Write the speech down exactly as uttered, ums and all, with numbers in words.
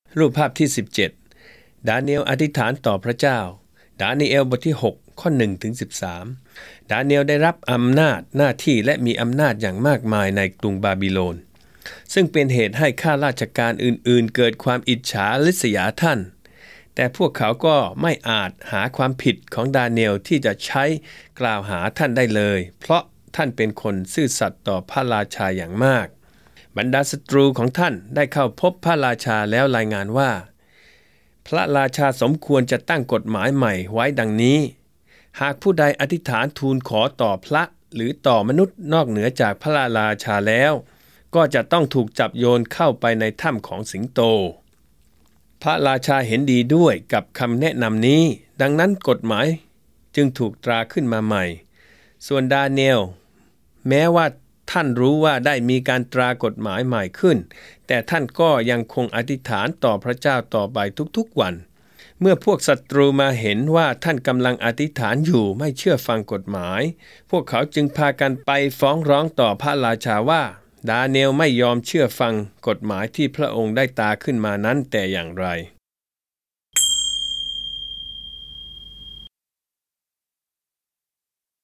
รูปภาพที่สิบเจ็ดดาเนียลอธิษฐานต่อพระเจ้าดาเนียลบทที่หกข้อหนึ่งถึงสิบสามดาเนียลได้รับอำนาจหน้าที่และมีอำนาจอย่างมากมายในกรุงบาบิโลนซึ่งเป็นเหตุให้ข้าราชการอื่นๆเกิดความอิจฉาริษยาท่านแต่พวกเขาก็ไม่อาจหาความผิดของดาเนียลที่จะใช้กล่าวหาท่านได้เลยเพราะท่านเป็นคนซื่อสัตย์ต่อพระราชาอย่างมากบรรดาศัตรูของท่านได้เข้าพบพระราชาแล้วรายงานว่าพระราชาสมควรจะตั้งกฎหมายใหม่ไว้ดังนี้หากผู้ใดอธิษฐานทูลขอต่อพระหรือต่อมนุษย์นอกเหนือจากพระราชาแล้วก็จะต้องถูกจับโยนเข้าไปในถ้ำของสิงโตพระราชาเห็นดีด้วยกับคำแนะนำนี้ดังนั้นกฎหมายจึงถูกตราขึ้นมาใหม่ส่วนดาเนียลแม้ว่าท่านรู้ว่าได้มีการตรากฎหมายใหม่ขึ้นแต่ท่านก็ยังคงอธิษฐานต่อพระเจ้าต่อไปทุกๆวันเมื่อพวกศัตรูมาเห็นว่าท่านกำลังอธิษฐานอยู่ไม่เชื่อฟังกฎหมายพวกเขาจึงพากันไปฟ้องร้องต่อพระราชาว่าดาเนียลไม่ยอมเชื่อฟังกฎหมายที่พระองค์ได้ตราขึ้นมานั้นแต่อย่างไร